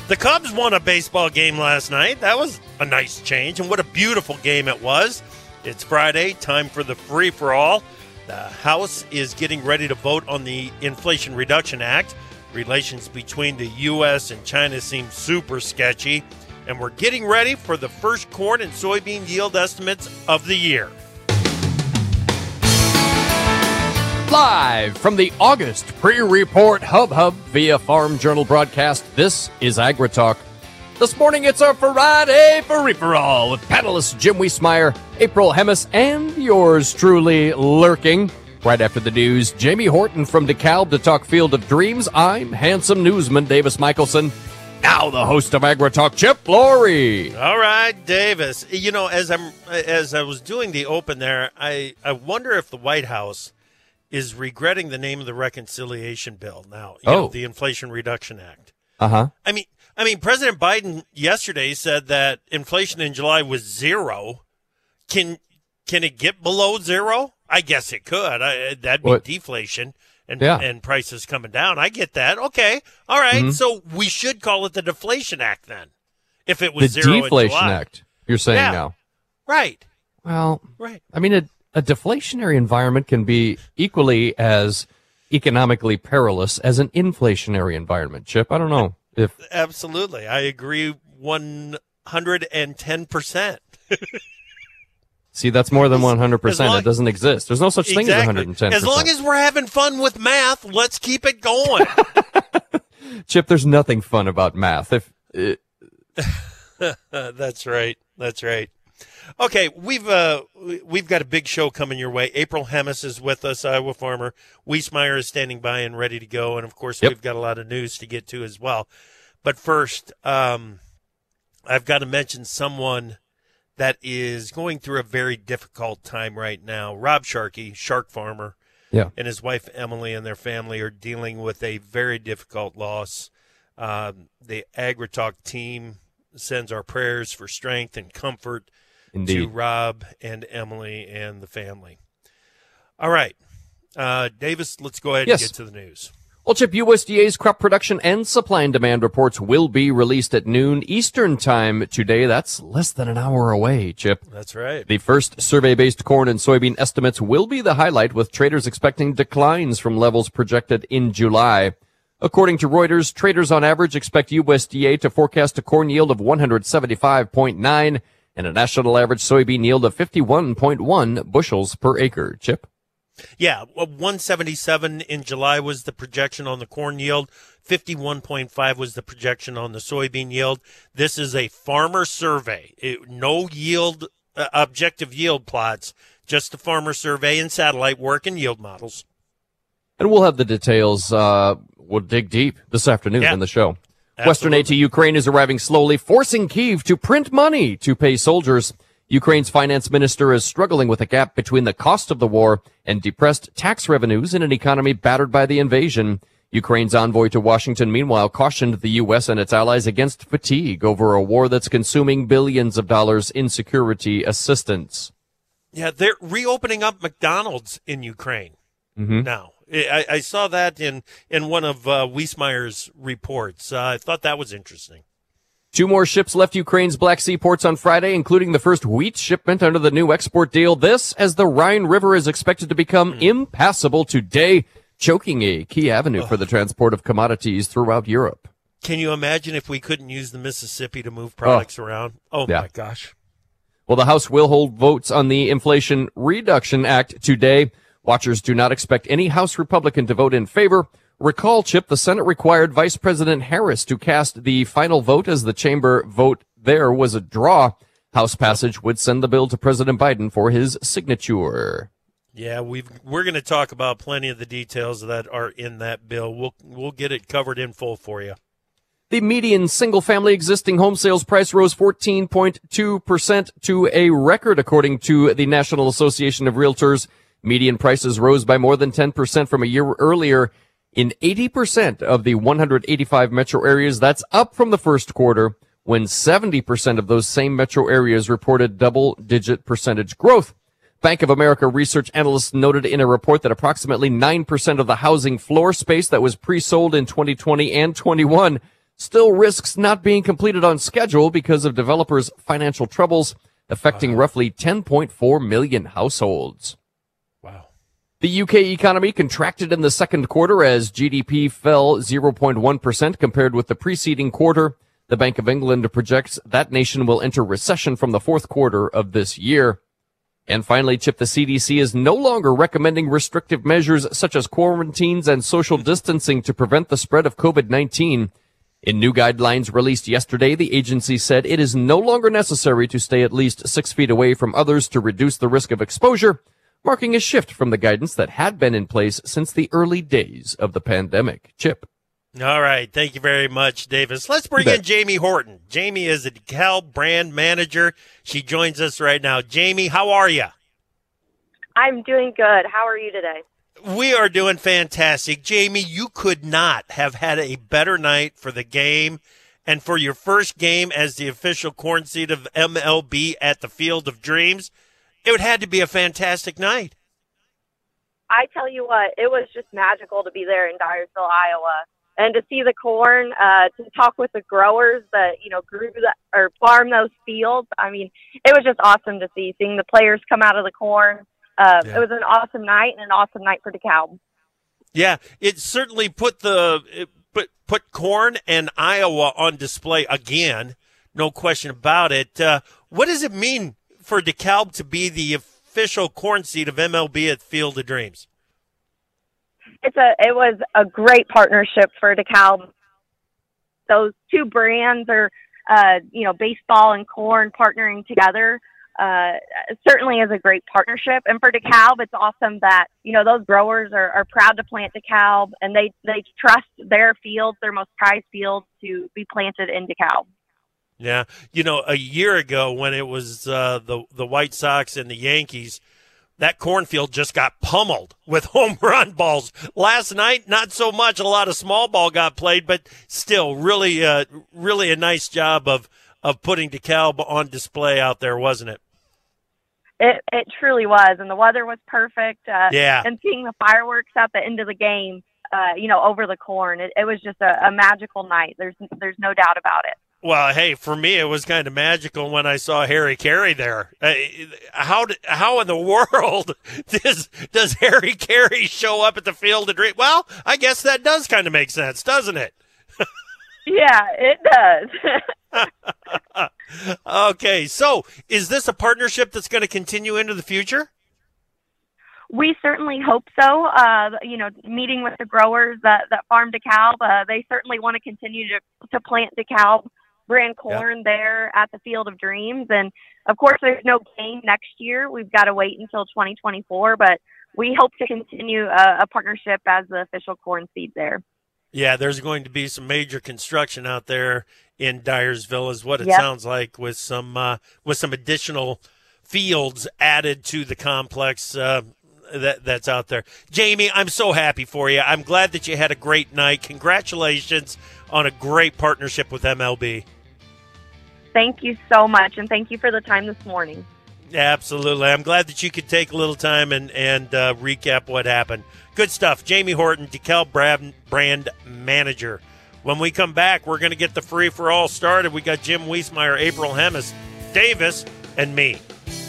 The Cubs won a baseball game last night. That was a nice change, and what a beautiful game it was. It's Friday, time for the free-for-all. The House is getting ready to vote on the Inflation Reduction Act. Relations between the U.S. and China seem super sketchy, and we're getting ready for the first corn and soybean yield estimates of the year. Live from the August pre-report hub via Farm Journal broadcast, this is AgriTalk. This morning it's a Friday free-for-all with panelists Jim Wiesemeyer, April Hemis, and yours truly lurking. Right after the news, Jamie Horton from DeKalb to talk Field of Dreams. I'm handsome newsman Davis Michelson. Now the host of AgriTalk, Chip Lorre. All right, Davis. You know, as I was doing the open there, I wonder if the White House is regretting the name of the reconciliation bill now, you know, the Inflation Reduction Act. Uh-huh. I mean, President Biden yesterday said that inflation in July was 0. Can it get below 0? I guess it could. That'd be deflation and prices coming down. I get that. Okay. All right. Mm-hmm. So we should call it the Deflation Act then, if it was 0 in July. The Deflation Act, you're saying now. Right. Well, right. I mean, a deflationary environment can be equally as economically perilous as an inflationary environment, Chip. I don't know if... Absolutely. I agree 110%. See, that's more than 100%. It doesn't exist. There's no such thing as 110%. As long as we're having fun with math, let's keep it going. Chip, there's nothing fun about math. That's right. That's right. Okay, we've got a big show coming your way. April Hemis is with us, Iowa farmer. Wiesemeyer is standing by and ready to go, and of course we've got a lot of news to get to as well. But first, I've got to mention someone that is going through a very difficult time right now. Rob Sharkey, shark farmer, and his wife Emily and their family are dealing with a very difficult loss. The AgriTalk team sends our prayers for strength and comfort to Rob and Emily and the family. All right. Davis, let's go ahead and get to the news. Well, Chip, USDA's crop production and supply and demand reports will be released at noon Eastern time today. That's less than an hour away, Chip. That's right. The first survey-based corn and soybean estimates will be the highlight, with traders expecting declines from levels projected in July. According to Reuters, traders on average expect USDA to forecast a corn yield of 175.9 and a national average soybean yield of 51.1 bushels per acre. Chip? Yeah, 177 in July was the projection on the corn yield. 51.5 was the projection on the soybean yield. This is a farmer survey. No yield, objective yield plots, just a farmer survey and satellite work and yield models. And we'll have the details. We'll dig deep this afternoon in the show. Absolutely. Western aid to Ukraine is arriving slowly, forcing Kyiv to print money to pay soldiers. Ukraine's finance minister is struggling with a gap between the cost of the war and depressed tax revenues in an economy battered by the invasion. Ukraine's envoy to Washington, meanwhile, cautioned the U.S. and its allies against fatigue over a war that's consuming billions of dollars in security assistance. Yeah, they're reopening up McDonald's in Ukraine now. I saw that in one of Wiesmeyer's reports. I thought that was interesting. 2 more ships left Ukraine's Black Sea ports on Friday, including the first wheat shipment under the new export deal. This, as the Rhine River is expected to become impassable today, choking a key avenue for the transport of commodities throughout Europe. Can you imagine if we couldn't use the Mississippi to move products around? My gosh. Well, the House will hold votes on the Inflation Reduction Act today. Watchers do not expect any House Republican to vote in favor. Recall, Chip, the Senate required Vice President Harris to cast the final vote, as the chamber vote there was a draw. House passage would send the bill to President Biden for his signature. Yeah, we're going to talk about plenty of the details that are in that bill. We'll get it covered in full for you. The median single-family existing home sales price rose 14.2% to a record, according to the National Association of Realtors. Median prices rose by more than 10% from a year earlier in 80% of the 185 metro areas. That's up from the first quarter, when 70% of those same metro areas reported double-digit percentage growth. Bank of America research analysts noted in a report that approximately 9% of the housing floor space that was pre-sold in 2020 and 21 still risks not being completed on schedule because of developers' financial troubles, affecting roughly 10.4 million households. Wow. The UK economy contracted in the second quarter as GDP fell 0.1% compared with the preceding quarter. The Bank of England projects that nation will enter recession from the fourth quarter of this year. And finally, Chip, the CDC is no longer recommending restrictive measures such as quarantines and social distancing to prevent the spread of COVID-19. In new guidelines released yesterday, the agency said it is no longer necessary to stay at least 6 feet away from others to reduce the risk of exposure, marking a shift from the guidance that had been in place since the early days of the pandemic. Chip. All right. Thank you very much, Davis. Let's bring in Jamie Horton. Jamie is a DeKalb brand manager. She joins us right now. Jamie, how are you? I'm doing good. How are you today? We are doing fantastic. Jamie, you could not have had a better night for the game and for your first game as the official corn seed of MLB at the Field of Dreams. It would had to be a fantastic night. I tell you what, it was just magical to be there in Dyersville, Iowa. And to see the corn, to talk with the growers that, grew or farm those fields. I mean, it was just awesome to see, seeing the players come out of the corn. It was an awesome night and an awesome night for DeKalb. Yeah, it certainly put corn and Iowa on display again. No question about it. What does it mean for DeKalb to be the official corn seed of MLB at Field of Dreams? It was a great partnership for DeKalb. Those two brands are, baseball and corn partnering together. Certainly is a great partnership. And for DeKalb, it's awesome that, those growers are proud to plant DeKalb, and they trust their fields, their most prized fields, to be planted in DeKalb. Yeah. A year ago when it was the White Sox and the Yankees, that cornfield just got pummeled with home run balls. Last night, not so much. A lot of small ball got played, but still really a nice job of putting DeKalb on display out there, wasn't it? It truly was, and the weather was perfect. Yeah. And seeing the fireworks at the end of the game, over the corn, it was just a magical night. There's no doubt about it. Well, hey, for me, it was kind of magical when I saw Harry Carey there. How in the world does Harry Carey show up at the Field of Dreams? Well, I guess that does kind of make sense, doesn't it? Yeah, it does. Okay, so is this a partnership that's going to continue into the future? We certainly hope so. Meeting with the growers that farm DeKalb, they certainly want to continue to plant DeKalb brand corn there at the Field of Dreams. And, of course, there's no game next year. We've got to wait until 2024, but we hope to continue a partnership as the official corn seed there. Yeah, there's going to be some major construction out there in Dyersville, is what it sounds like, with some additional fields added to the complex that's out there. Jamie, I'm so happy for you. I'm glad that you had a great night. Congratulations on a great partnership with MLB. Thank you so much, and thank you for the time this morning. Absolutely. I'm glad that you could take a little time and recap what happened. Good stuff. Jamie Horton, DeKalb brand manager. When we come back, we're going to get the free-for-all started. We got Jim Wiesmeyer, April Hemis, Davis, and me.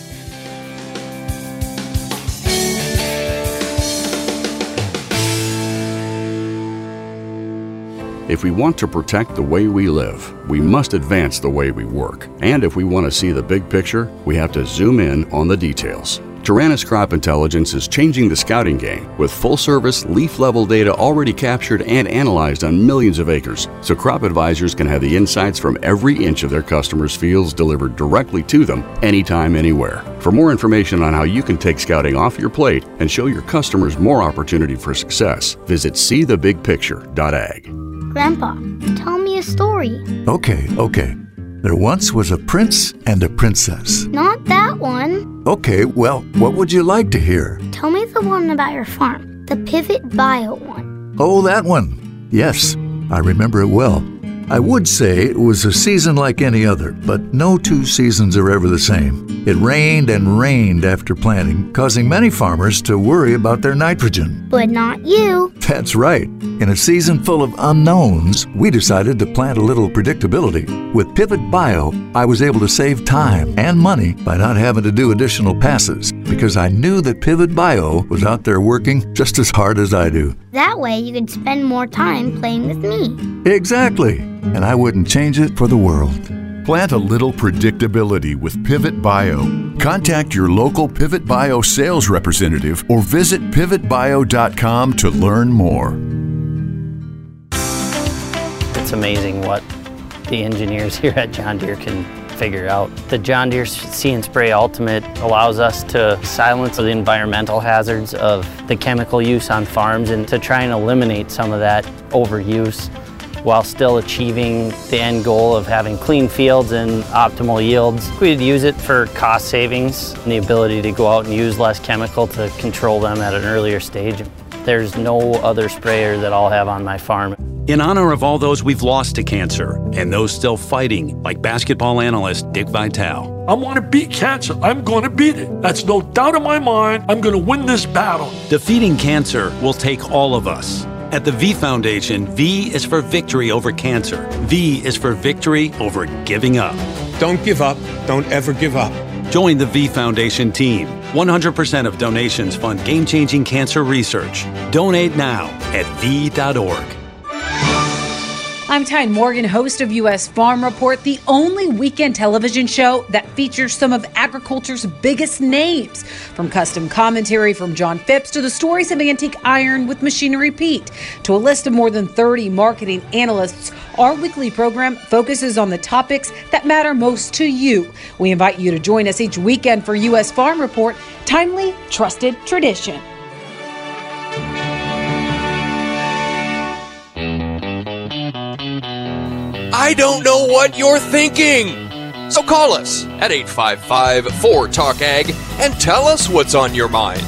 If we want to protect the way we live, we must advance the way we work. And if we want to see the big picture, we have to zoom in on the details. Taranis Crop Intelligence is changing the scouting game with full-service, leaf-level data already captured and analyzed on millions of acres, so crop advisors can have the insights from every inch of their customers' fields delivered directly to them, anytime, anywhere. For more information on how you can take scouting off your plate and show your customers more opportunity for success, visit seethebigpicture.ag. Grandpa, tell me a story. Okay. There once was a prince and a princess. Not that one. Okay, well, what would you like to hear? Tell me the one about your farm, the Pivot Bio one. Oh, that one. Yes, I remember it well. I would say it was a season like any other, but no two seasons are ever the same. It rained and rained after planting, causing many farmers to worry about their nitrogen. But not you. That's right. In a season full of unknowns, we decided to plant a little predictability. With Pivot Bio, I was able to save time and money by not having to do additional passes because I knew that Pivot Bio was out there working just as hard as I do. That way you could spend more time playing with me. Exactly. And I wouldn't change it for the world. Plant a little predictability with Pivot Bio. Contact your local Pivot Bio sales representative or visit pivotbio.com to learn more. It's amazing what the engineers here at John Deere can figure out. The John Deere See & Spray Ultimate allows us to silence the environmental hazards of the chemical use on farms and to try and eliminate some of that overuse, while still achieving the end goal of having clean fields and optimal yields. We'd use it for cost savings and the ability to go out and use less chemical to control them at an earlier stage. There's no other sprayer that I'll have on my farm. In honor of all those we've lost to cancer and those still fighting, like basketball analyst Dick Vitale. I want to beat cancer. I'm going to beat it. That's no doubt in my mind. I'm going to win this battle. Defeating cancer will take all of us. At the V Foundation, V is for victory over cancer. V is for victory over giving up. Don't give up. Don't ever give up. Join the V Foundation team. 100% of donations fund game-changing cancer research. Donate now at V.org. I'm Tyne Morgan, host of U.S. Farm Report, the only weekend television show that features some of agriculture's biggest names. From custom commentary from John Phipps to the stories of Antique Iron with Machinery Pete to a list of more than 30 marketing analysts, our weekly program focuses on the topics that matter most to you. We invite you to join us each weekend for U.S. Farm Report, timely, trusted tradition. I don't know what you're thinking. So call us at 855-4TALK-AG and tell us what's on your mind.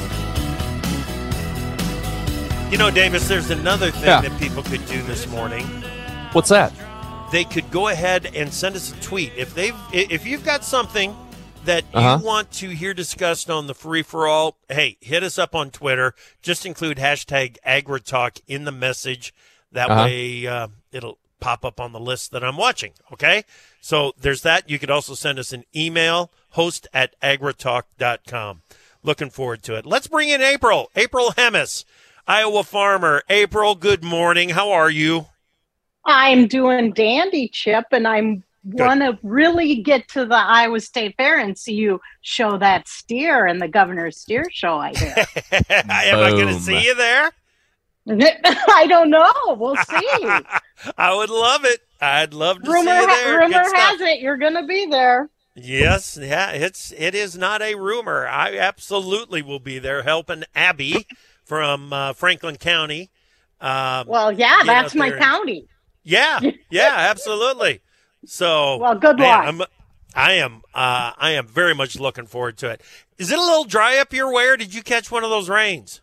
You know, Davis, there's another thing that people could do this morning. What's that? They could go ahead and send us a tweet. If you've got something that you want to hear discussed on the free-for-all, hey, hit us up on Twitter. Just include hashtag AgriTalk in the message. That way it'll pop up on the list that I'm watching, okay? So there's that. You could also send us an email, host@agritalk.com. Looking forward to it. Let's bring in April. April Hemis, Iowa farmer. April, good morning. How are you? I'm doing dandy, Chip, and I want to really get to the Iowa State Fair and see you show that steer in the Governor's Steer Show, I hear. Am I going to see you there? I don't know. We'll see. I would love it. I'd love to see you there. Rumor has it you're going to be there. Yes, yeah, it is not a rumor. I absolutely will be there helping Abby from Franklin County. Well, yeah, that's my county. Yeah, absolutely. So, well, good luck. I am very much looking forward to it. Is it a little dry up your way, or did you catch one of those rains?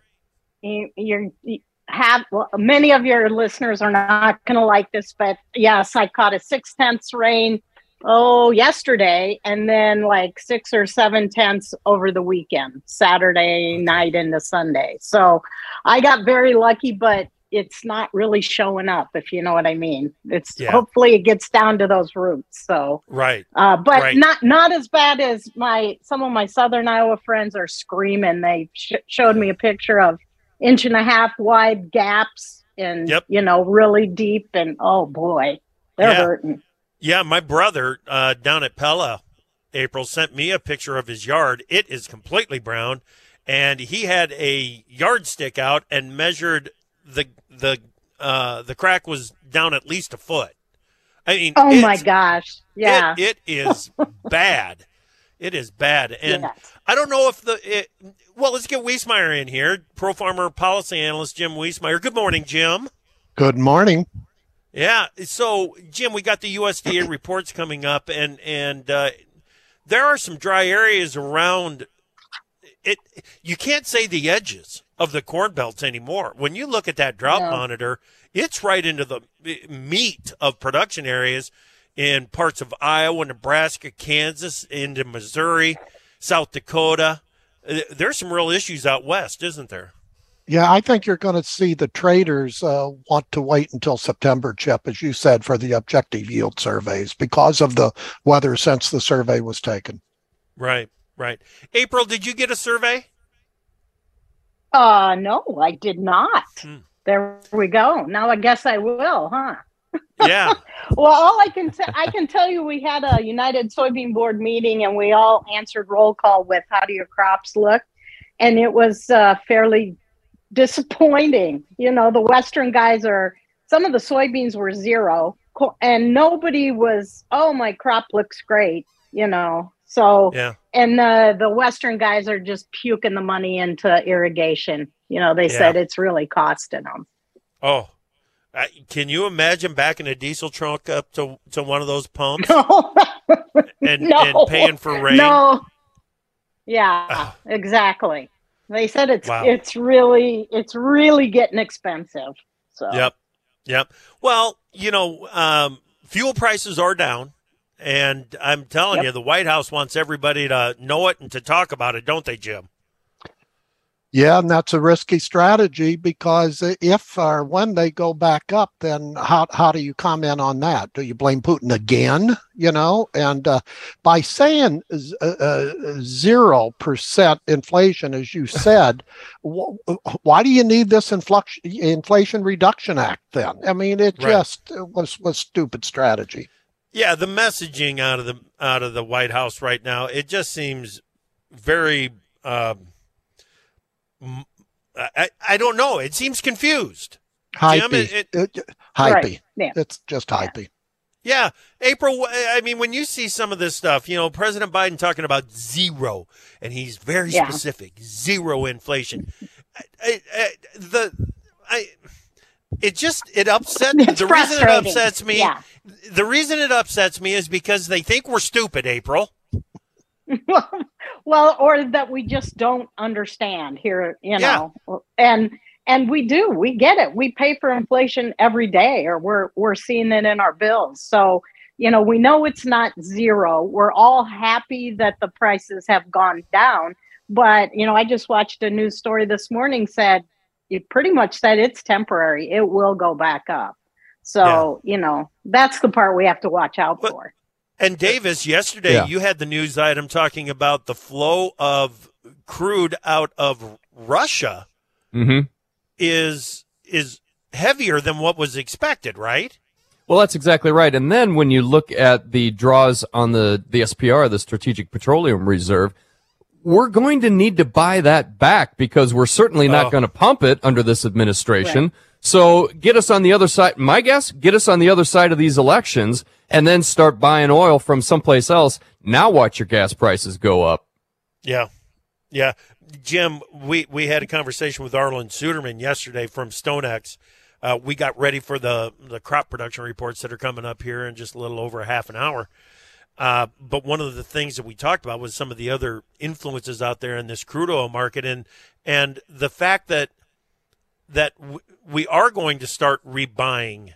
Many of your listeners are not going to like this, but yes, I caught a 6/10 rain yesterday, and then like 6 or 7/10 over the weekend, Saturday night into Sunday. So I got very lucky, but it's not really showing up, if you know what I mean. Hopefully it gets down to those roots. So right, but not as bad as some of my Southern Iowa friends are screaming. They showed me a picture of 1.5 inch wide gaps and really deep, and oh boy, they're hurting. Yeah, my brother down at Pella, April, sent me a picture of his yard. It is completely brown, and he had a yardstick out and measured the crack was down at least a foot. I mean, oh my gosh, yeah, it is bad. It is bad, and I don't know if well, let's get Wiesmeyer in here, Pro Farmer Policy Analyst Jim Wiesmeyer. Good morning, Jim. Good morning. Yeah, so Jim, we got the USDA reports coming up, and there are some dry areas around it. You can't say the edges of the corn belts anymore. When you look at that drought monitor, it's right into the meat of production areas in parts of Iowa, Nebraska, Kansas, into Missouri, South Dakota. There's some real issues out west, isn't there? Yeah, I think you're going to see the traders want to wait until September, Chip, as you said, for the objective yield surveys because of the weather since the survey was taken. Right. April, did you get a survey? No, I did not. There we go. Now I guess I will, huh? Yeah. Well, all I can tell you, we had a United Soybean Board meeting, and we all answered roll call with "How do your crops look?" And it was fairly disappointing. You know, the Western guys some of the soybeans were 0, and nobody was, "Oh, my crop looks great." You know, so yeah. And the Western guys are just puking the money into irrigation. You know, they said it's really costing them. Oh. Can you imagine backing a diesel truck up to one of those pumps and paying for rain? No. Yeah, exactly. They said it's really getting expensive. So. Yep. Well, you know, fuel prices are down, and I'm telling you, the White House wants everybody to know it and to talk about it, don't they, Jim? Yeah, and that's a risky strategy because if or when they go back up, then how do you comment on that? Do you blame Putin again? You know, and by saying 0% inflation, as you said, why do you need this Inflation Reduction Act then? I mean, it just was stupid strategy. Yeah, the messaging out of the White House right now, it just seems very. I don't know. It seems confused. Hypey. Hypey. Right. Yeah. It's just hypey. Yeah. April, I mean, when you see some of this stuff, you know, President Biden talking about 0, and he's very specific, 0 inflation. It upsets me. The reason it upsets me, the reason it upsets me is because they think we're stupid, April. Well, or that we just don't understand here, you know, and we do, we get it. We pay for inflation every day, or we're seeing it in our bills. So, you know, we know it's not 0. We're all happy that the prices have gone down. But, you know, I just watched a news story this morning it pretty much said it's temporary. It will go back up. So, you know, that's the part we have to watch out for. And Davis, yesterday you had the news item talking about the flow of crude out of Russia is heavier than what was expected, right? Well, that's exactly right. And then when you look at the draws on the SPR, the Strategic Petroleum Reserve, we're going to need to buy that back because we're certainly not going to pump it under this administration. Right. So get us on the other side. My guess, get us on the other side of these elections and then start buying oil from someplace else. Now watch your gas prices go up. Yeah. Jim, we had a conversation with Arlen Suderman yesterday from StoneX. We got ready for the crop production reports that are coming up here in just a little over a half an hour. But one of the things that we talked about was some of the other influences out there in this crude oil market and the fact that we are going to start rebuying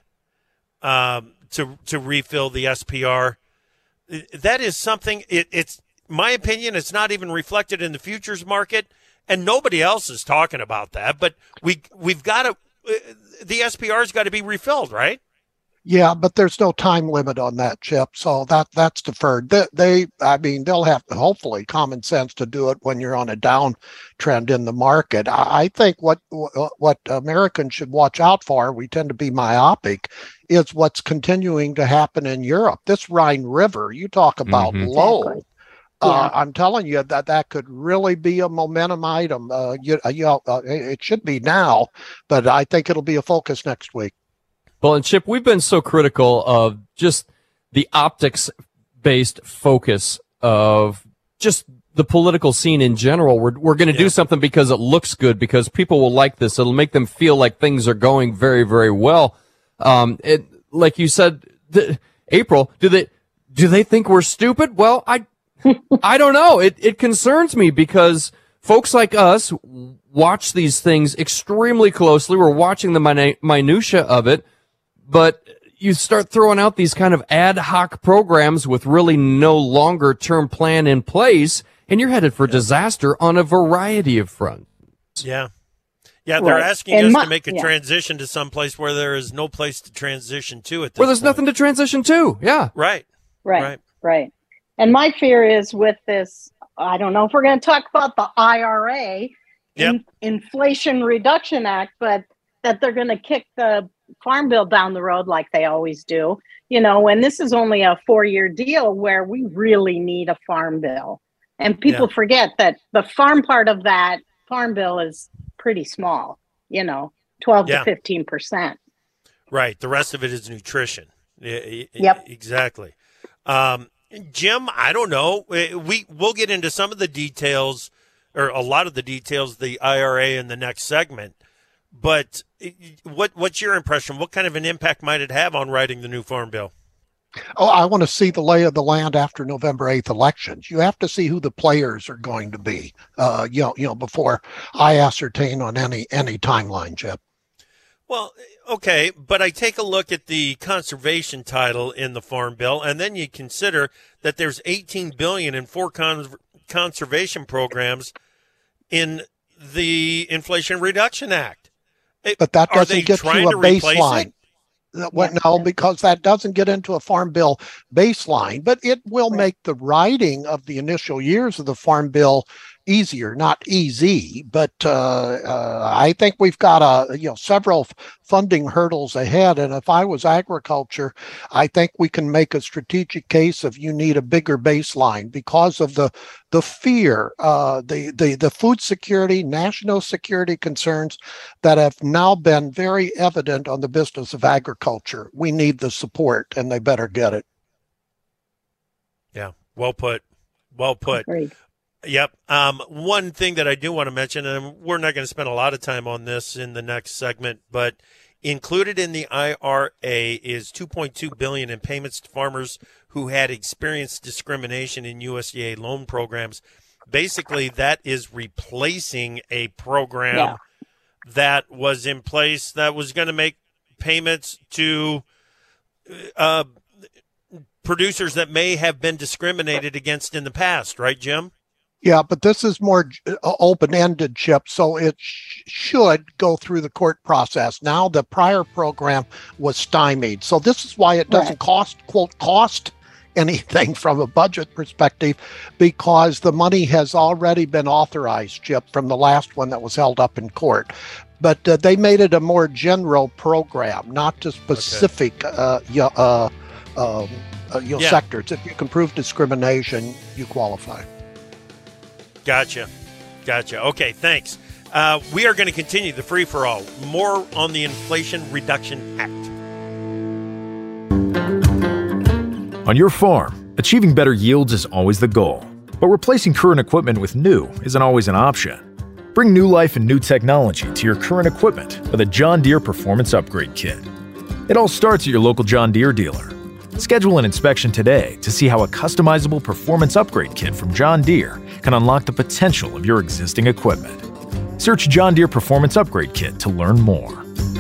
to refill the SPR. That is something, it's my opinion, it's not even reflected in the futures market, and nobody else is talking about that. But we've got to, the SPR's got to be refilled, right? Yeah, but there's no time limit on that, Chip. So that's deferred. They'll have hopefully common sense to do it when you're on a downtrend in the market. I think what Americans should watch out for, we tend to be myopic, is what's continuing to happen in Europe. This Rhine River, you talk about low. Exactly. I'm telling you that could really be a momentum item. It should be now, but I think it'll be a focus next week. Well, and Chip, we've been so critical of just the optics-based focus of just the political scene in general. We're going to do something because it looks good, because people will like this. It'll make them feel like things are going very, very well. Like you said, April, do they think we're stupid? Well, I don't know. It concerns me because folks like us watch these things extremely closely. We're watching the minutia of it. But you start throwing out these kind of ad hoc programs with really no longer term plan in place, and you're headed for disaster on a variety of fronts. Yeah. Yeah, they're Right. asking And us to make a yeah. transition to some place where there is no place to transition to at this Where there's point. nothing to transition to. Yeah. Right. Right. And my fear is with this, I don't know if we're going to talk about the IRA, Inflation Reduction Act, but that they're going to kick the farm bill down the road like they always do. And this is only a 4-year deal where we really need a farm bill. And people forget that the farm part of that farm bill is pretty small, 12 to 15%. Right. The rest of it is nutrition. Yep. Exactly. Jim, I don't know. We'll get into some of the details, or a lot of the details, of the IRA in the next segment. But what's your impression? What kind of an impact might it have on writing the new farm bill? Oh, I want to see the lay of the land after November 8th elections. You have to see who the players are going to be, before I ascertain on any timeline, Chip. Well, okay, but I take a look at the conservation title in the farm bill, and then you consider that there's $18 billion in 4 conservation programs in the Inflation Reduction Act. But that Are they doesn't get trying you to a replace baseline. it? No, because that doesn't get into a farm bill baseline, but it will make the writing of the initial years of the farm bill easier, not easy. But I think we've got several funding hurdles ahead. And if I was agriculture, I think we can make a strategic case of you need a bigger baseline because of the fear, the food security, national security concerns that have now been very evident on the business of agriculture. We need the support, and they better get it. Yeah, well put. Well put. Agreed. Yep. One thing that I do want to mention, and we're not going to spend a lot of time on this in the next segment, but included in the IRA is $2.2 billion in payments to farmers who had experienced discrimination in USDA loan programs. Basically, that is replacing a program that was in place that was going to make payments to producers that may have been discriminated against in the past, right, Jim? Yeah, but this is more open-ended, Chip, so it should go through the court process. Now the prior program was stymied, so this is why it doesn't cost anything from a budget perspective, because the money has already been authorized, Chip, from the last one that was held up in court. But they made it a more general program, not to specific sectors. If you can prove discrimination, you qualify. Gotcha. Okay, thanks. We are going to continue the free-for-all. More on the Inflation Reduction Act. On your farm, achieving better yields is always the goal. But replacing current equipment with new isn't always an option. Bring new life and new technology to your current equipment with a John Deere Performance Upgrade Kit. It all starts at your local John Deere dealer. Schedule an inspection today to see how a customizable performance upgrade kit from John Deere can unlock the potential of your existing equipment. Search John Deere Performance Upgrade Kit to learn more.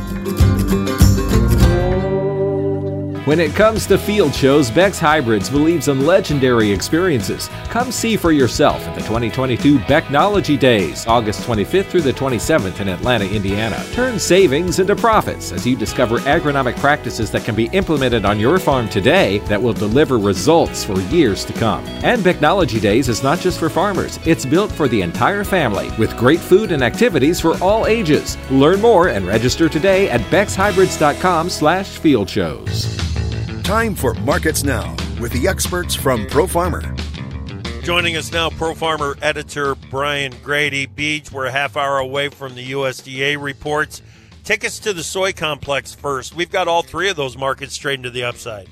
When it comes to field shows, Beck's Hybrids believes in legendary experiences. Come see for yourself at the 2022 Becknology Days, August 25th through the 27th in Atlanta, Indiana. Turn savings into profits as you discover agronomic practices that can be implemented on your farm today that will deliver results for years to come. And Becknology Days is not just for farmers. It's built for the entire family with great food and activities for all ages. Learn more and register today at beckshybrids.com/fieldshows. Time for Markets Now with the experts from ProFarmer. Joining us now, ProFarmer editor Brian Grady. Beach, we're a half hour away from the USDA reports. Take us to the soy complex first. We've got all three of those markets trading to the upside.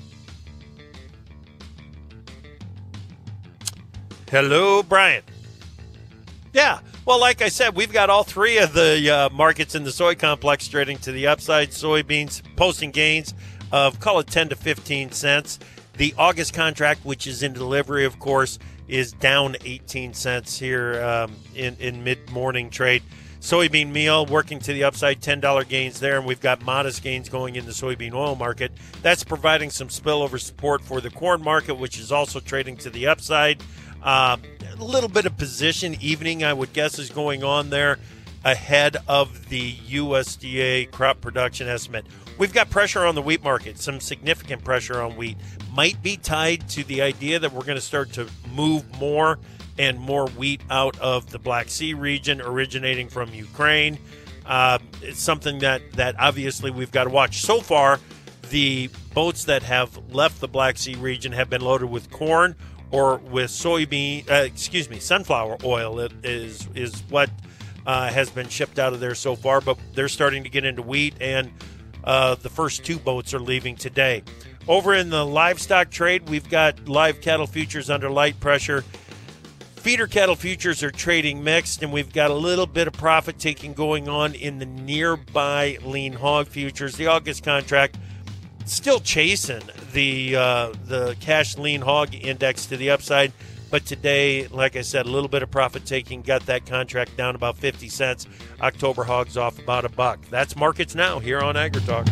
Hello, Brian. Yeah, well, like I said, we've got all three of the markets in the soy complex trading to the upside. Soybeans posting gains of, call it 10 to 15 cents. The August contract, which is in delivery, of course, is down 18 cents here in mid-morning trade. Soybean meal working to the upside, $10 gains there, and we've got modest gains going in the soybean oil market. That's providing some spillover support for the corn market, which is also trading to the upside. A little bit of position evening, I would guess, is going on there. ahead of the USDA crop production estimate. We've got pressure on the wheat market, some significant pressure on wheat. Might be tied to the idea that we're going to start to move more and more wheat out of the Black Sea region originating from Ukraine. It's something that obviously we've got to watch. So far, the boats that have left the Black Sea region have been loaded with corn or with sunflower oil. It is what has been shipped out of there so far, but they're starting to get into wheat, and the first 2 boats are leaving today. Over in the livestock trade, we've got live cattle futures under light pressure. Feeder cattle futures are trading mixed, and we've got a little bit of profit taking going on in the nearby lean hog futures. The August contract still chasing the cash lean hog index to the upside, but today, like I said, a little bit of profit taking got that contract down about 50 cents. October hogs off about $1. That's Markets Now here on AgriTalk.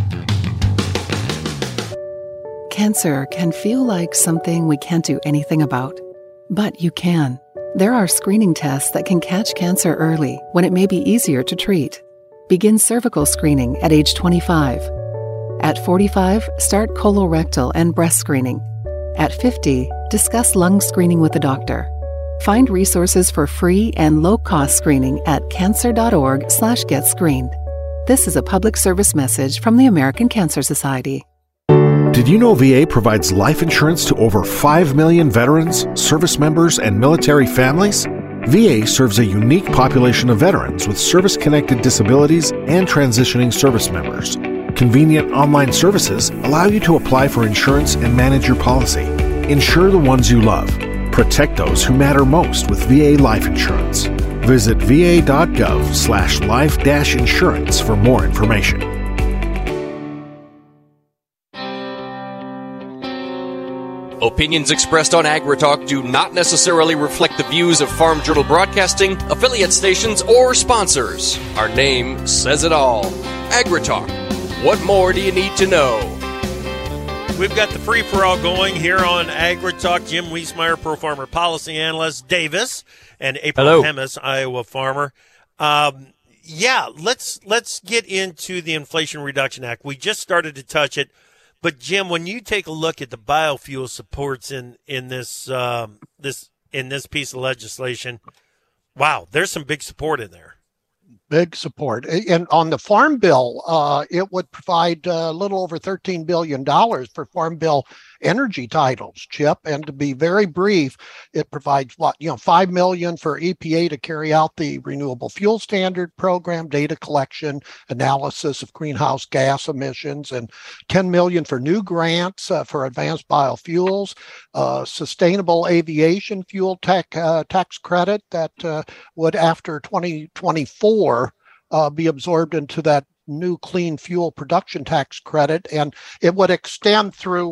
Cancer can feel like something we can't do anything about, but you can. There are screening tests that can catch cancer early when it may be easier to treat. Begin cervical screening at age 25. At 45, start colorectal and breast screening. At 50, discuss lung screening with a doctor. Find resources for free and low-cost screening at cancer.org/getscreened. This is a public service message from the American Cancer Society. Did you know VA provides life insurance to over 5 million veterans, service members, and military families? VA serves a unique population of veterans with service-connected disabilities and transitioning service members. Convenient online services allow you to apply for insurance and manage your policy. Insure the ones you love. Protect those who matter most with VA life insurance. Visit va.gov/life-insurance for more information. Opinions expressed on AgriTalk do not necessarily reflect the views of Farm Journal Broadcasting, affiliate stations, or sponsors. Our name says it all. AgriTalk. What more do you need to know? We've got the free-for-all going here on AgriTalk. Jim Wiesmeyer, Pro Farmer Policy Analyst, Davis, and April Hemis, Iowa Farmer. Let's get into the Inflation Reduction Act. We just started to touch it. But Jim, when you take a look at the biofuel supports in this piece of legislation, wow, there's some big support in there. Big support. And on the Farm Bill, it would provide a little over $13 billion for Farm Bill energy titles, Chip. And to be very brief, it provides $5 million for EPA to carry out the Renewable Fuel Standard program, data collection, analysis of greenhouse gas emissions, and $10 million for new grants for advanced biofuels, sustainable aviation fuel tax credit that would, after 2024, be absorbed into that new clean fuel production tax credit, and it would extend through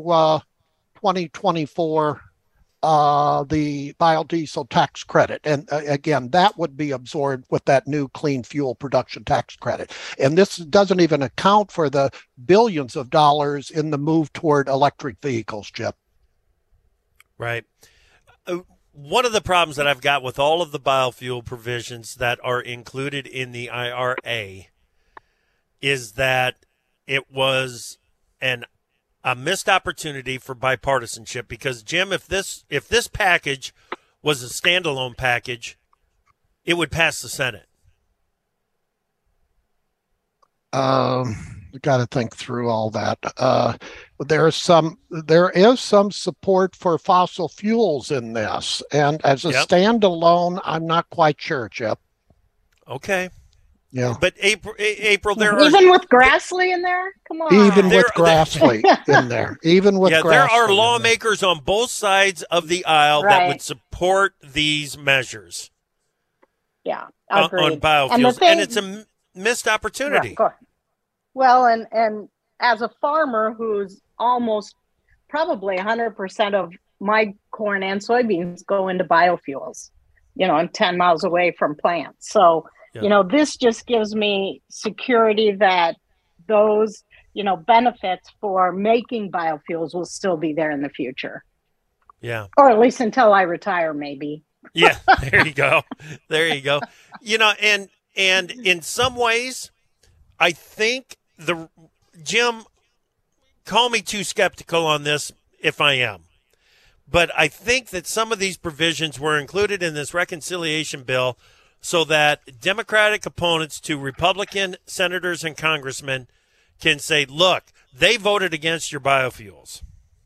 2024 the biodiesel tax credit, and again that would be absorbed with that new clean fuel production tax credit. And this doesn't even account for the billions of dollars in the move toward electric vehicles, Chip. Right. One of the problems that I've got with all of the biofuel provisions that are included in the IRA is that it was a missed opportunity for bipartisanship, because Jim, if this package was a standalone package, it would pass the Senate. Got to think through all that. There is some support for fossil fuels in this, and as a standalone, I'm not quite sure, Chip. Okay. Yeah. But April, there even with Grassley in there? Come on. Even with Grassley in there. Even with Grassley. There are lawmakers on both sides of the aisle that would support these measures. Yeah, on biofuels, and it's a missed opportunity. Right, well, and as a farmer who's almost probably 100% of my corn and soybeans go into biofuels, and 10 miles away from plants. So, this just gives me security that those, benefits for making biofuels will still be there in the future. Yeah. Or at least until I retire, maybe. Yeah, there you go. There you go. And And in some ways, I think Jim, call me too skeptical on this if I am. But I think that some of these provisions were included in this reconciliation bill so that Democratic opponents to Republican senators and congressmen can say, look, they voted against your biofuels.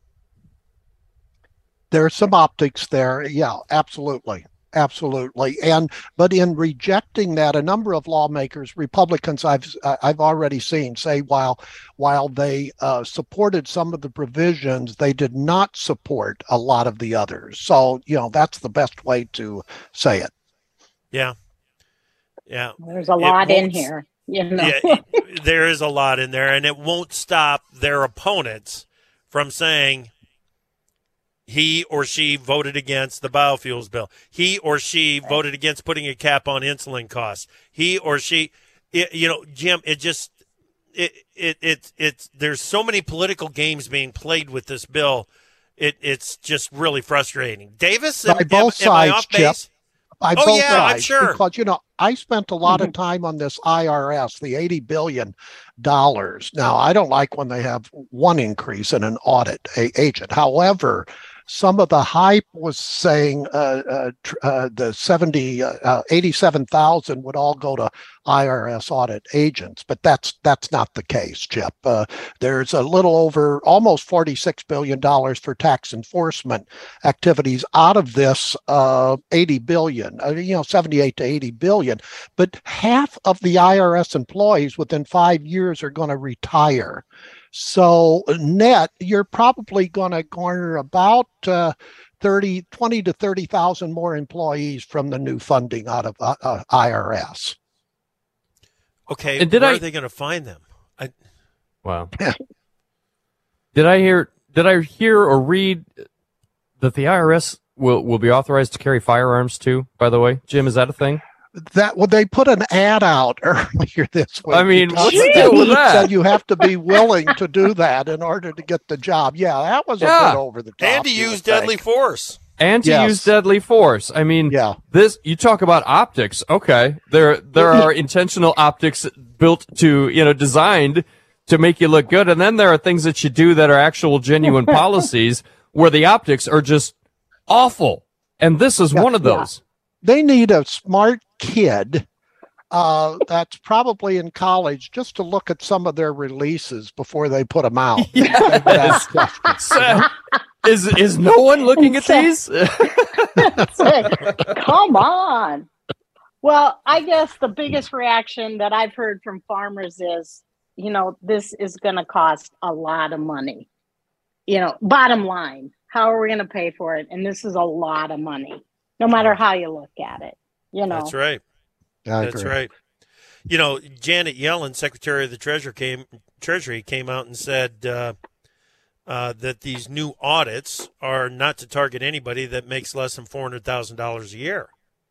There's some optics there. Yeah, absolutely. Absolutely. But in rejecting that, a number of lawmakers, Republicans I've already seen say while they supported some of the provisions, they did not support a lot of the others. So, that's the best way to say it. Yeah. Yeah. There's a lot in here. Yeah, there is a lot in there, and it won't stop their opponents from saying he or she voted against the biofuels bill. He or she voted against putting a cap on insulin costs. He or she, Jim, there's so many political games being played with this bill. It's just really frustrating. Davis, by both sides, Chip. By both sides, I'm sure. Because, I spent a lot of time on this IRS, the $80 billion. Now, I don't like when they have one increase in an audit agent. However, some of the hype was saying the 87,000 would all go to IRS audit agents, but that's not the case, Chip. There's a little over almost $46 billion for tax enforcement activities out of this 80 billion, 78 to 80 billion. But half of the IRS employees within 5 years are going to retire. So net, you're probably going to garner about 20 to 30,000 more employees from the new funding out of IRS. Okay, and where are they going to find them? Wow. Did I hear or read that the IRS will be authorized to carry firearms too? By the way, Jim, is that a thing? They put an ad out earlier this week. I mean, what's the deal with that? Said you have to be willing to do that in order to get the job. Yeah, that was a bit over the top. And to use deadly force. And to use deadly force. I mean, this, you talk about optics. Okay. There are intentional optics built to, designed to make you look good. And then there are things that you do that are actual genuine policies where the optics are just awful. And this is one of those. They need a smart kid that's probably in college just to look at some of their releases before they put them out. Yes. Is no one looking at these? Come on. Well, I guess the biggest reaction that I've heard from farmers is, this is going to cost a lot of money. Bottom line, how are we going to pay for it? And this is a lot of money, no matter how you look at it. That's right. That's right. Janet Yellen, Secretary of the Treasury, came out and said that these new audits are not to target anybody that makes less than $400,000 a year.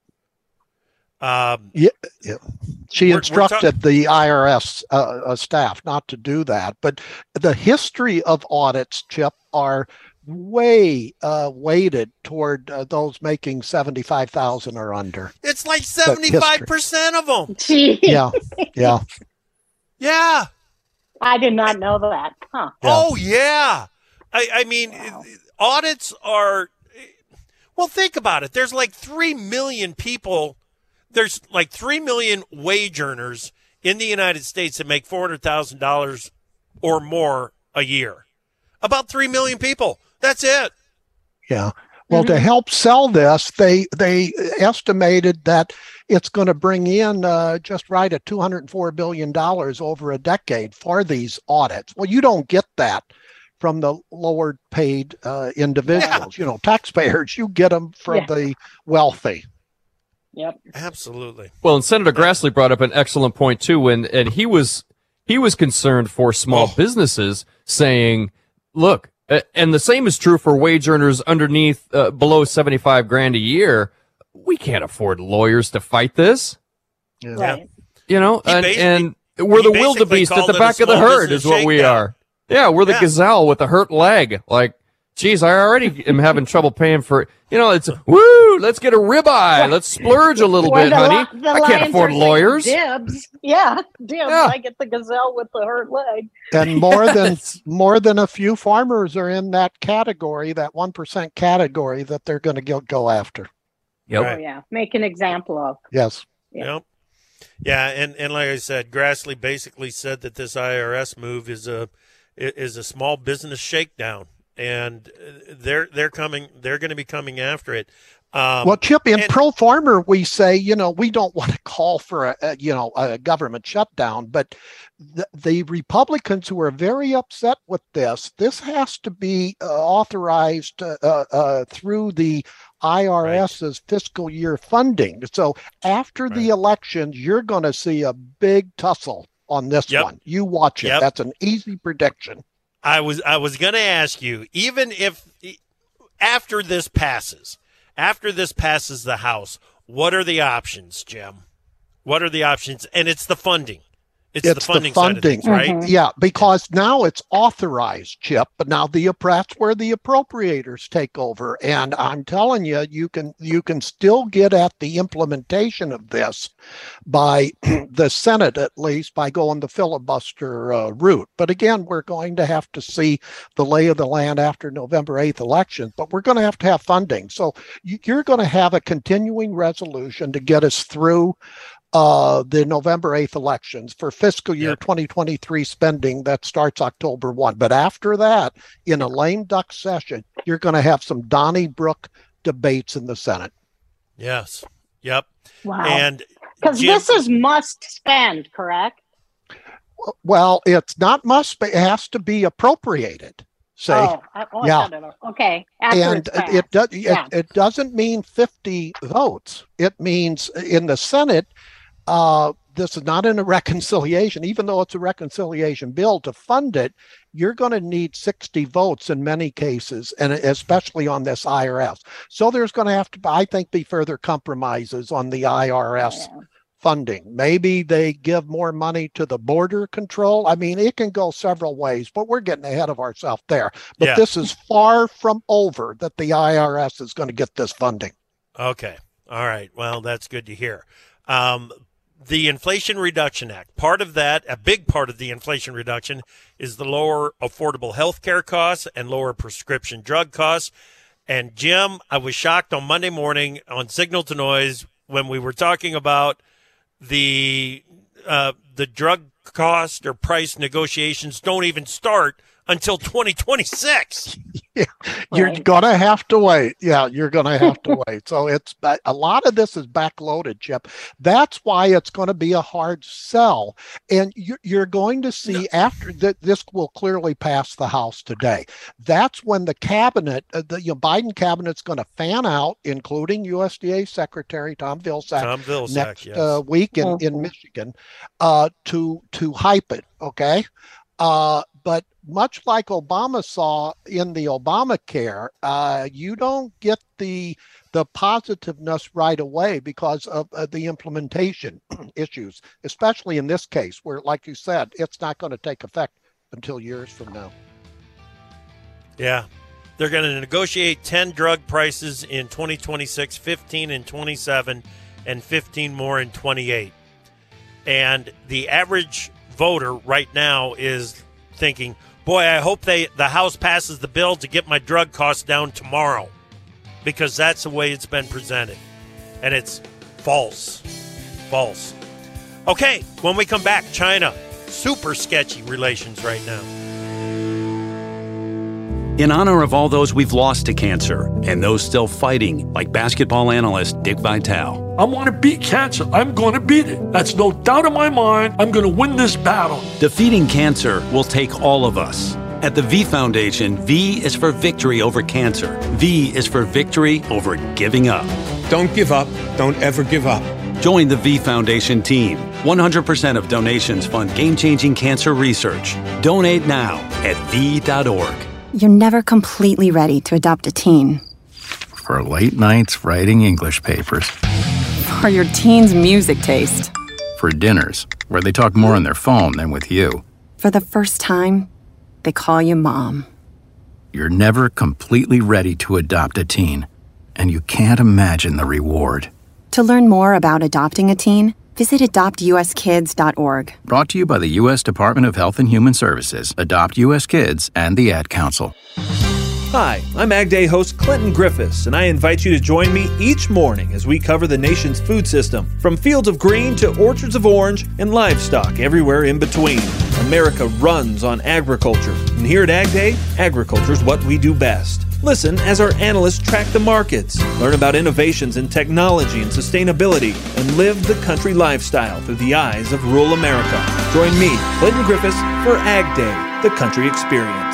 She instructed the IRS staff not to do that. But the history of audits, Chip, are way weighted toward those making 75,000 or under. It's like 75% of them. Yeah. Yeah. I did not know that. Huh. Yeah. Oh, yeah. I mean, audits are, well, think about it. There's like 3 million people. There's like 3 million wage earners in the United States that make $400,000 or more a year. About 3 million people. That's it. Yeah. Well, to help sell this, they estimated that it's going to bring in just right at $204 billion over a decade for these audits. Well, you don't get that from the lower paid individuals. Taxpayers, you get them from the wealthy. Yep. Absolutely. Well, and Senator Grassley brought up an excellent point too, and he was concerned for small businesses, saying, look, and the same is true for wage earners underneath below 75 grand a year. We can't afford lawyers to fight this. Yeah. Right. And we're the wildebeest at the back of the herd is what we are. Yeah, we're the gazelle with a hurt leg. Like, Geez, I already am having trouble paying for it. It's, woo, let's get a ribeye. Let's splurge a little bit, honey. I can't afford lawyers. Dibs. Yeah, dibs. Yeah. I get the gazelle with the hurt leg. And more than a few farmers are in that category, that 1% category that they're going to go after. Yep. Oh, yeah. Make an example of. Yes. Yeah. Yep. Yeah, and like I said, Grassley basically said that this IRS move is a small business shakedown. And they're going to be coming after it. Well, Chip, in Pro Farmer, we say, we don't want to call for a government shutdown, but the Republicans who are very upset with this has to be authorized through the IRS's fiscal year funding. So after the elections, you're going to see a big tussle on this one. You watch it. That's an easy prediction. I was going to ask you, even if after this passes the House, what are the options, Jim? What are the options? And it's the funding. It's the funding side of things, right? Mm-hmm. Yeah, because now it's authorized, Chip, but now that's where the appropriators take over. And I'm telling you, you can still get at the implementation of this by the Senate, at least, by going the filibuster route. But again, we're going to have to see the lay of the land after November 8th election, but we're going to have funding. So you're going to have a continuing resolution to get us through the November 8th elections for fiscal year 2023 spending that starts October 1. But after that, in a lame duck session, you're going to have some Donnybrook debates in the Senate. Yes. Yep. Wow. And because this is must spend, correct? Well, it's not must, but it has to be appropriated. Okay. And it doesn't mean 50 votes. It means in the Senate, this is not in a reconciliation, even though it's a reconciliation bill. To fund it, you're going to need 60 votes in many cases, and especially on this IRS. So there's going to have to, I think, be further compromises on the IRS funding. Maybe they give more money to the border control. I mean, it can go several ways, but we're getting ahead of ourselves there. But this is far from over that the IRS is going to get this funding. Okay. All right. Well, that's good to hear. The Inflation Reduction Act, part of that, a big part of the inflation reduction is the lower affordable health care costs and lower prescription drug costs. And Jim, I was shocked on Monday morning on Signal to Noise when we were talking about the drug cost or price negotiations don't even start until 2026. You're going to have to wait. Yeah, you're going to have to wait. So it's a lot of this is backloaded, Chip. That's why it's going to be a hard sell. And you're going to see after this will clearly pass the House today. That's when the cabinet, the Biden cabinet's going to fan out, including USDA Secretary Tom Vilsack next week in Michigan, to hype it. Okay. But much like Obama saw in the Obamacare, you don't get the positiveness right away because of the implementation issues, especially in this case where, like you said, it's not going to take effect until years from now. Yeah. They're going to negotiate 10 drug prices in 2026, 15 in 27, and 15 more in 28. And the average voter right now is thinking, boy, I hope the House passes the bill to get my drug costs down tomorrow, because that's the way it's been presented. And it's false. False. Okay, when we come back, China, super sketchy relations right now. In honor of all those we've lost to cancer and those still fighting, like basketball analyst Dick Vitale. I want to beat cancer. I'm going to beat it. That's no doubt in my mind. I'm going to win this battle. Defeating cancer will take all of us. At the V Foundation, V is for victory over cancer. V is for victory over giving up. Don't give up. Don't ever give up. Join the V Foundation team. 100% of donations fund game-changing cancer research. Donate now at V.org. You're never completely ready to adopt a teen. For late nights writing English papers. For your teen's music taste. For dinners, where they talk more on their phone than with you. For the first time, they call you Mom. you're never completely ready to adopt a teen, and you can't imagine the reward. To learn more about adopting a teen, visit adoptuskids.org. Brought to you by the U.S. Department of Health and Human Services, Adopt U.S. Kids, and the Ad Council. Hi, I'm Ag Day host Clinton Griffiths, and I invite you to join me each morning as we cover the nation's food system, from fields of green to orchards of orange and livestock everywhere in between. America runs on agriculture, and here at Ag Day, agriculture is what we do best. Listen as our analysts track the markets, learn about innovations in technology and sustainability, and live the country lifestyle through the eyes of rural America. Join me, Clinton Griffiths, for Ag Day, the country experience.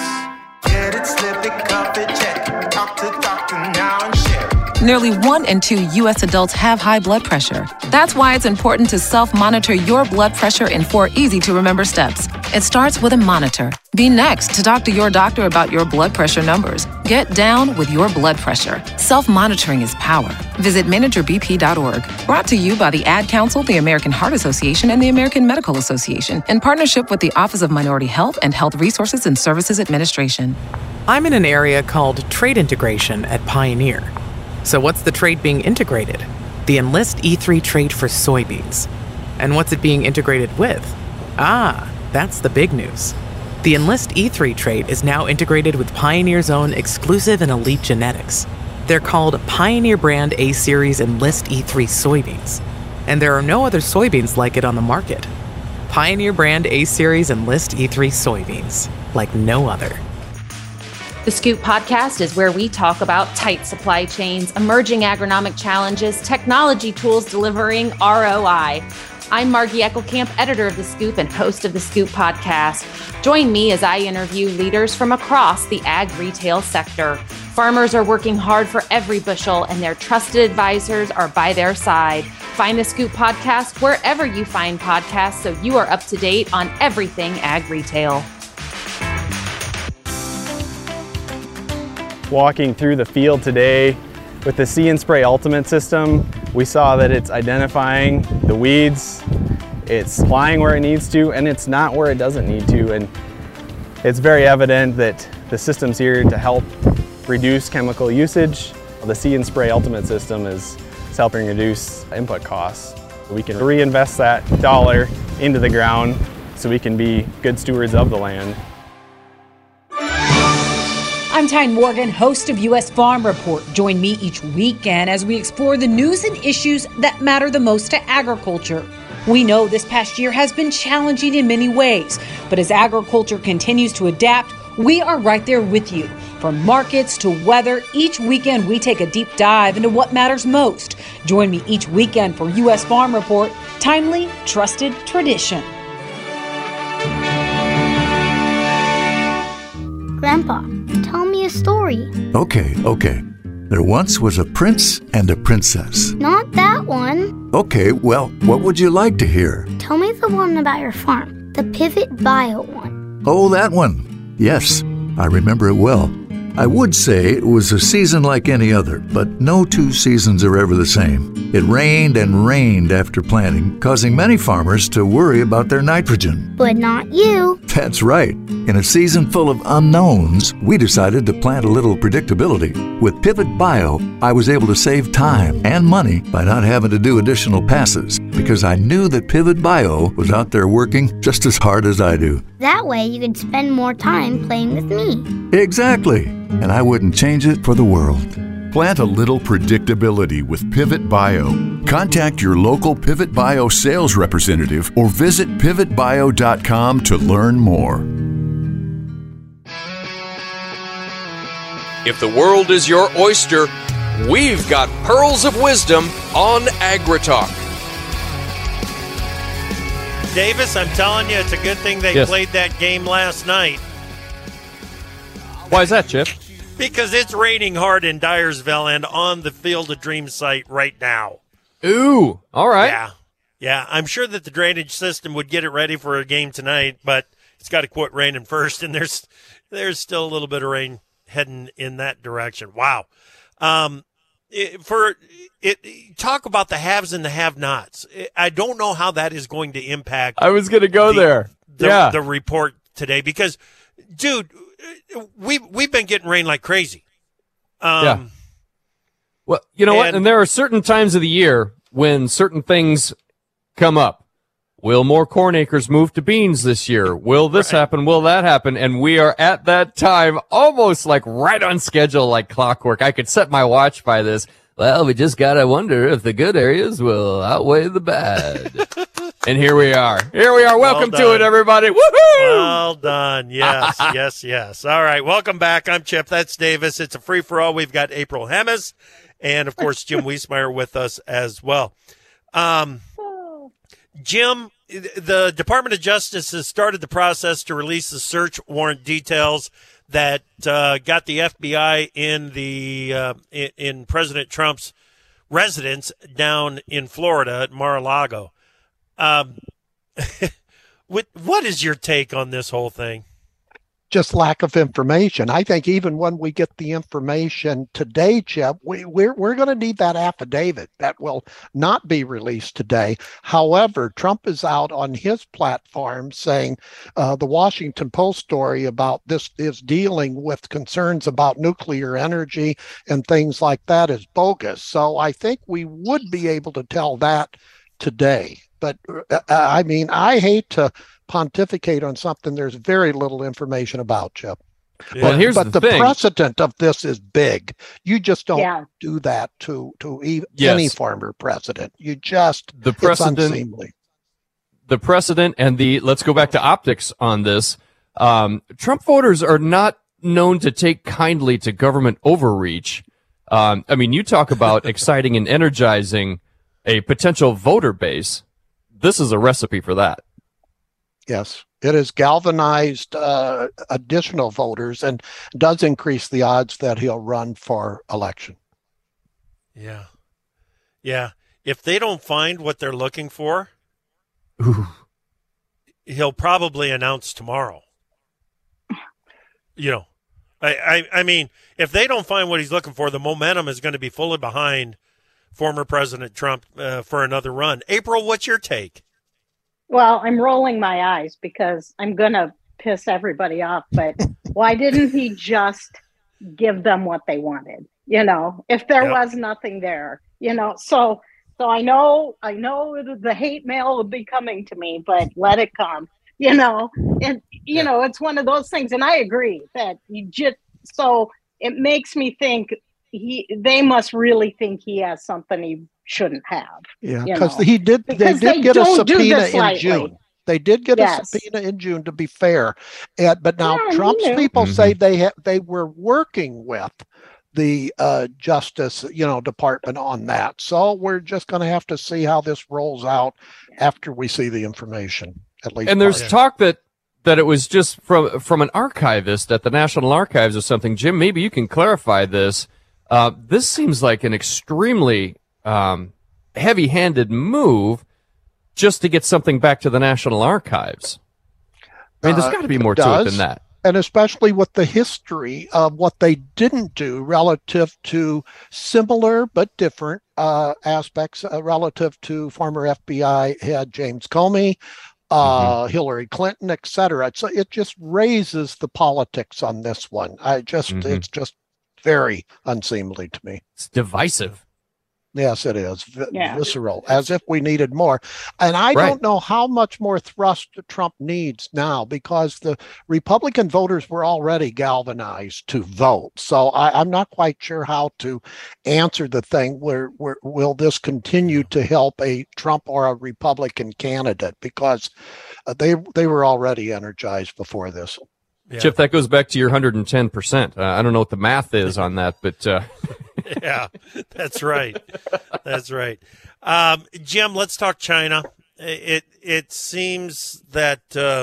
Nearly 1 in 2 U.S. adults have high blood pressure. That's why it's important to self-monitor your blood pressure in 4 easy-to-remember steps. It starts with a monitor. Be next to talk to your doctor about your blood pressure numbers. Get down with your blood pressure. Self-monitoring is power. Visit managerbp.org. Brought to you by the Ad Council, the American Heart Association, and the American Medical Association, in partnership with the Office of Minority Health and Health Resources and Services Administration. I'm in an area called trade integration at Pioneer. So what's the trade being integrated? The Enlist E3 trade for soybeans. And what's it being integrated with? That's the big news. The Enlist E3 trait is now integrated with Pioneer's own exclusive and elite genetics. They're called Pioneer Brand A-Series Enlist E3 soybeans, and there are no other soybeans like it on the market. Pioneer Brand A-Series Enlist E3 soybeans, like no other. The Scoop Podcast is where we talk about tight supply chains, emerging agronomic challenges, technology tools delivering ROI. I'm Margie Eckelkamp, editor of The Scoop and host of The Scoop Podcast. Join me as I interview leaders from across the ag retail sector. Farmers are working hard for every bushel, and their trusted advisors are by their side. Find The Scoop Podcast wherever you find podcasts so you are up to date on everything ag retail. Walking through the field today with the See and Spray Ultimate system, we saw that it's identifying the weeds, it's applying where it needs to, and it's not where it doesn't need to. And it's very evident that the system's here to help reduce chemical usage. The See and Spray Ultimate system is helping reduce input costs. We can reinvest that dollar into the ground so we can be good stewards of the land. I'm Tyne Morgan, host of U.S. Farm Report. Join me each weekend as we explore the news and issues that matter the most to agriculture. We know this past year has been challenging in many ways, but as agriculture continues to adapt, we are right there with you. From markets to weather, each weekend we take a deep dive into what matters most. Join me each weekend for U.S. Farm Report, timely, trusted tradition. Grandpa, tell me a story. Okay. There once was a prince and a princess. Not that one. Okay, well, what would you like to hear? Tell me the one about your farm, the Pivot Bio one. Oh, that one. Yes, I remember it well. I would say it was a season like any other, but no 2 seasons are ever the same. It rained and rained after planting, causing many farmers to worry about their nitrogen. But not you. That's right. In a season full of unknowns, we decided to plant a little predictability. With Pivot Bio, I was able to save time and money by not having to do additional passes, because I knew that Pivot Bio was out there working just as hard as I do. That way you could spend more time playing with me. Exactly. And I wouldn't change it for the world. Plant a little predictability with Pivot Bio. Contact your local Pivot Bio sales representative or visit pivotbio.com to learn more. If the world is your oyster, we've got pearls of wisdom on AgriTalk. Davis, I'm telling you, it's a good thing they played that game last night. Why is that, Chip? Because it's raining hard in Dyersville and on the Field of Dreams site right now. Ooh, all right. Yeah, I'm sure that the drainage system would get it ready for a game tonight, but it's got to quit raining first, and there's still a little bit of rain heading in that direction. Wow. Talk about the haves and the have-nots. I don't know how that is going to impact. I was going to go there. The report today because, dude, we've been getting rain like crazy. Yeah. Well, you know what? And there are certain times of the year when certain things come up. Will more corn acres move to beans this year? Will this happen? Will that happen? And we are at that time almost like right on schedule, like clockwork. I could set my watch by this. Well, we just got to wonder if the good areas will outweigh the bad. And here we are. Welcome to it, everybody. Woohoo! Well done. Yes, yes. All right. Welcome back. I'm Chip. That's Davis. It's a free-for-all. We've got April Hemis and, of course, Jim Wiesmeyer with us as well. Jim, the Department of Justice has started the process to release the search warrant details that got the FBI in President Trump's residence down in Florida at Mar-a-Lago. What is your take on this whole thing? Just lack of information. I think even when we get the information today, Chip, we're going to need that affidavit that will not be released today. However, Trump is out on his platform saying the Washington Post story about this is dealing with concerns about nuclear energy and things like that is bogus. So I think we would be able to tell that today. But I mean, I hate to pontificate on something there's very little information about, Chip. Yeah. Well, here's but the thing. Precedent of this is big. You just don't do that to any former president. You just the precedent, the precedent, and let's go back to optics on this. Trump voters are not known to take kindly to government overreach. I mean, you talk about exciting and energizing a potential voter base. This is a recipe for that. Yes, it has galvanized additional voters and does increase the odds that he'll run for election. Yeah. If they don't find what they're looking for, he'll probably announce tomorrow. You know, I mean, if they don't find what he's looking for, the momentum is going to be fully behind former President Trump for another run. April, what's your take? Well, I'm rolling my eyes because I'm going to piss everybody off, but why didn't he just give them what they wanted? You know, if there was nothing there, you know, so I know the hate mail will be coming to me, but let it come, you know, and, you know, it's one of those things. And I agree that so it makes me think they must really think he has something he shouldn't have. Yeah, because they did get a subpoena in June. They did get a subpoena in June, to be fair. But now Trump's people say they were working with the Justice, Department on that. So we're just going to have to see how this rolls out after we see the information. At least. And there's talk that it was just from an archivist at the National Archives or something. Jim, maybe you can clarify this. This seems like an extremely heavy-handed move just to get something back to the National Archives. I mean, there's got to be more to it than that. And especially with the history of what they didn't do relative to similar but different aspects relative to former FBI head James Comey, Hillary Clinton, et cetera. So it just raises the politics on this one. It's just very unseemly to me. It's divisive. Yes, it is. Visceral, as if we needed more. And I don't know how much more thrust Trump needs now, because the Republican voters were already galvanized to vote. So I'm not quite sure how to answer the thing where will this continue to help a Trump or a Republican candidate, because they were already energized before this. Yeah. Chip, that goes back to your 110%. I don't know what the math is on that, but yeah, that's right. That's right. Jim, let's talk China. It seems that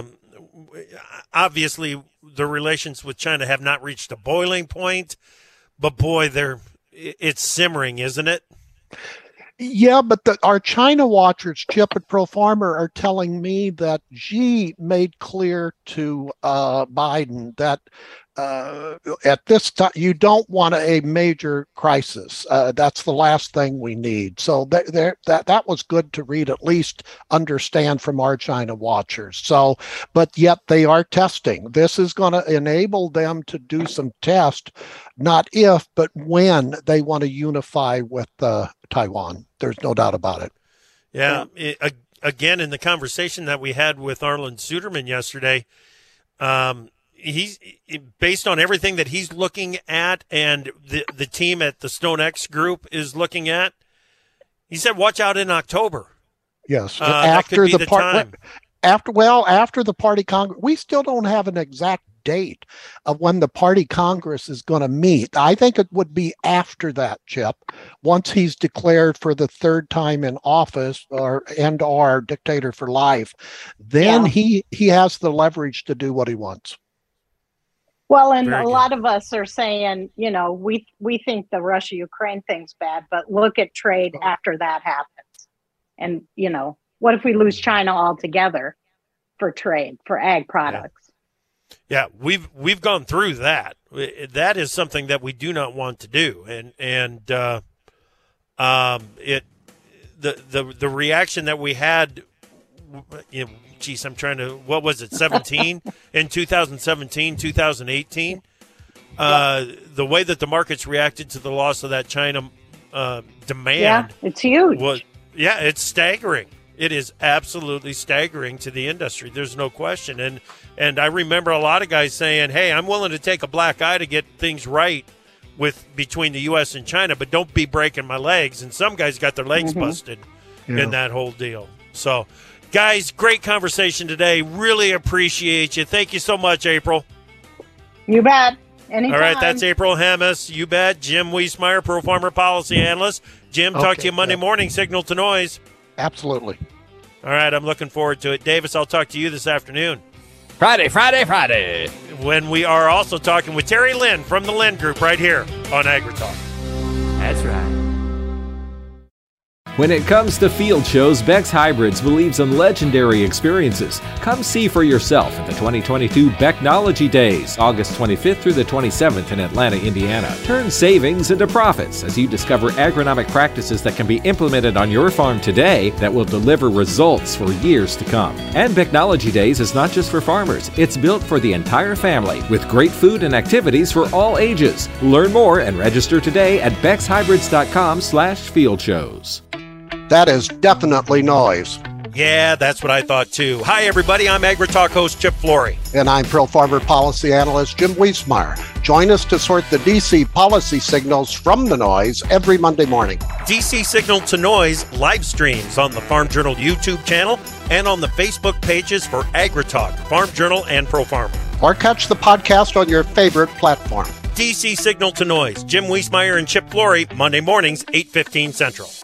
obviously the relations with China have not reached a boiling point, but boy, it's simmering, isn't it? Yeah, but our China watchers, Chip at Pro Farmer, are telling me that Xi made clear to Biden that at this time, you don't want a major crisis. That's the last thing we need. So that was good to read, at least understand from our China watchers. So, but yet they are testing. This is going to enable them to do some test, not if, but when they want to unify with Taiwan. There's no doubt about it. Yeah. Again, in the conversation that we had with Arlen Suderman yesterday, he's based on everything that he's looking at and the team at the StoneX Group is looking at. He said, watch out in October. Yes. After the time. After the party Congress, we still don't have an exact date of when the party Congress is going to meet. I think it would be after that, Chip, once he's declared for the third time in office or dictator for life, then he has the leverage to do what he wants. Well, and a lot of us are saying, we think the Russia-Ukraine thing's bad, but look at trade after that happens. And, what if we lose China altogether for trade, for ag products? Yeah, we've gone through that. That is something that we do not want to do. And the reaction that we had, I'm trying to, what was it, 17? In 2017, 2018? The way that the markets reacted to the loss of that China demand. Yeah, it's huge. It's staggering. It is absolutely staggering to the industry. There's no question. And I remember a lot of guys saying, hey, I'm willing to take a black eye to get things right between the U.S. and China, but don't be breaking my legs. And some guys got their legs busted in that whole deal. So, guys, great conversation today. Really appreciate you. Thank you so much, April. You bet. Anytime. All right, that's April Hemis. You bet. Jim Wiesmeyer, Pro Farmer Policy Analyst. Jim, talk to you Monday morning, Signal to Noise. Absolutely. All right, I'm looking forward to it. Davis, I'll talk to you this afternoon. Friday. When we are also talking with Terry Lynn from the Lynn Group right here on AgriTalk. That's right. When it comes to field shows, Beck's Hybrids believes in legendary experiences. Come see for yourself at the 2022 Becknology Days, August 25th through the 27th in Atlanta, Indiana. Turn savings into profits as you discover agronomic practices that can be implemented on your farm today that will deliver results for years to come. And Becknology Days is not just for farmers. It's built for the entire family with great food and activities for all ages. Learn more and register today at beckshybrids.com/fieldshows. That is definitely noise. Yeah, that's what I thought too. Hi, everybody. I'm AgriTalk host Chip Flory. And I'm Pro Farmer Policy Analyst Jim Wiesmeyer. Join us to sort the DC policy signals from the noise every Monday morning. DC Signal to Noise live streams on the Farm Journal YouTube channel and on the Facebook pages for AgriTalk, Farm Journal, and Pro Farmer. Or catch the podcast on your favorite platform. DC Signal to Noise. Jim Wiesmeyer and Chip Flory, Monday mornings, 8:15 Central.